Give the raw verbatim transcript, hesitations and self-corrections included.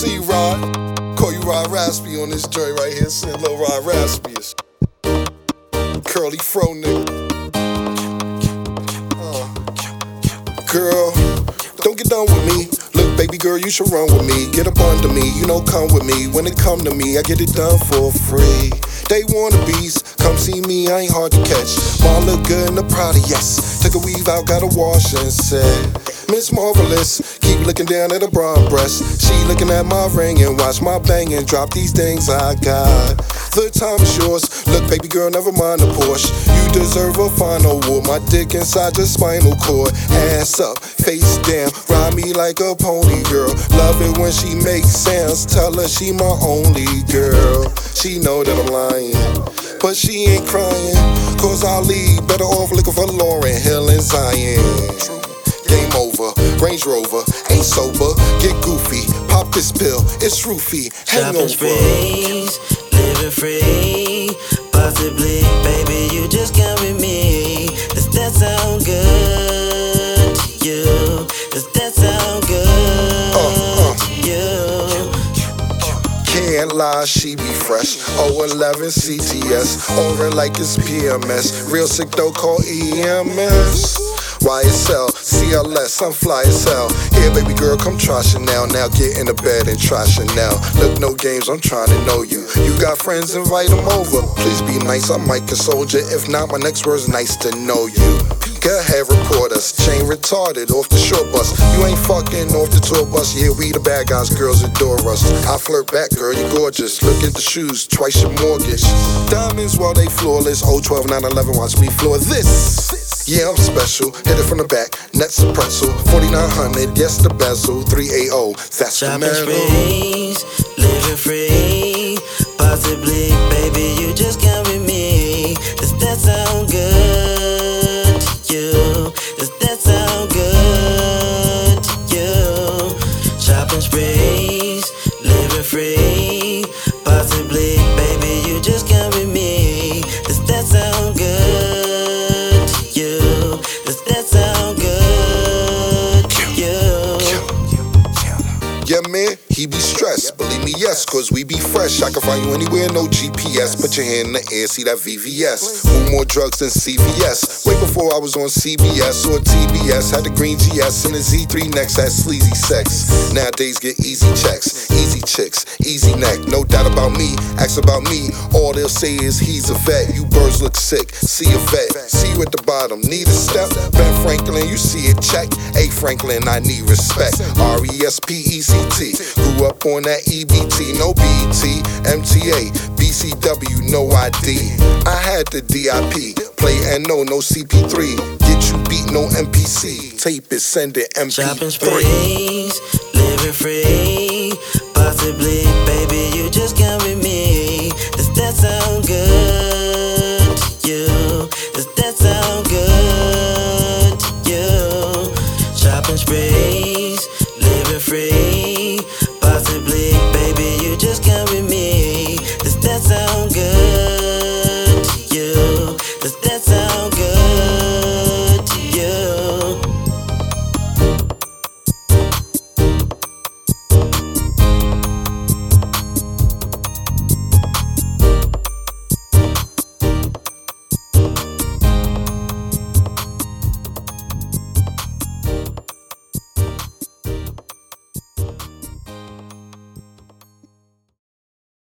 see Rod. Call you Rod Raspy on this joint right here. Sing Lil Rod Raspy. Curly fro nigga. Uh. Girl, don't get done with me. Look, baby girl, you should run with me. Get up under me, you know, come with me. When it come to me, I get it done for free. They wannabes, come see me, I ain't hard to catch. Mom look good in the Prada, yes. Took a weave out, got a wash and said, Miss Marvelous, keep looking down at her brown breast. She looking at my ring and watch my bang and drop these things I got. The time is yours, look baby girl, never mind the Porsche. You deserve a final award, my dick inside your spinal cord. Ass up, face down, ride me like a pony girl. Love it when she makes sounds, tell her she my only girl. She know that I'm lying, but she ain't crying. Cause I'll leave, better off looking for Lauryn Hill and Zion. Game over, Range Rover, ain't sober, get goofy, pop this pill, it's roofy, hangover. Shopping sprees, living free, possibly, baby, you just come with me. Does that sound good to you? Does that sound good uh, uh. to you? Can't lie, she be fresh. oh eleven C T S, aura like it's P M S. Real sick though, call E M S. Y S L, C L S, I'm fly as hell. Here, baby girl, come try Chanel. Now get in the bed and try Chanel. Look, no games, I'm trying to know you. You got friends, invite them over. Please be nice, I might console you. If not, my next word's nice to know you. Go ahead, report us. Chain retarded off the short bus. You ain't fucking off the tour bus. Yeah, we the bad guys, girls adore us. I flirt back, girl, you gorgeous. Look at the shoes, twice your mortgage. Diamonds while they flawless. oh twelve, nine eleven, watch me floor this. Yeah, I'm special. Hit it from the back, net's a pretzel. forty-nine hundred, yes, the bezel. three eighty, that's the Shopping medal. sprees, living free, possibly, baby, you just come with me. Does that sound good to you? Does that sound good to you? Shopping sprees, living free, possibly, baby, you just come with me. Does that sound good to you? Does that sound good to you? Yeah, man, he be stressed. Believe me, yes, cause we be fresh. I can find you anywhere, no G P S. Put your hand in the air, see that V V S. Move more drugs than C V S. Way before I was on C B S or T B S. Had the green G S and the Z three next, had sleazy sex. Nowadays get easy checks, easy chicks, easy neck. No doubt about me, ask about me. All they'll say is he's a vet. You birds look sick, see a vet. See you at the bottom, need a step. Ben Franklin, you see it, check. A Franklin, I need respect. R E S P E C T. Grew up on that E B T, no B E T, M T A, B C W, no I D. I had the D I P, play and no, no C P three. Get you beat, no M P C. Tape it, send it M P three. Shopping sprees, living free, possibly, baby, you just come with me. Does that sound good to you? Does that sound good to you? Shopping sprees, living free,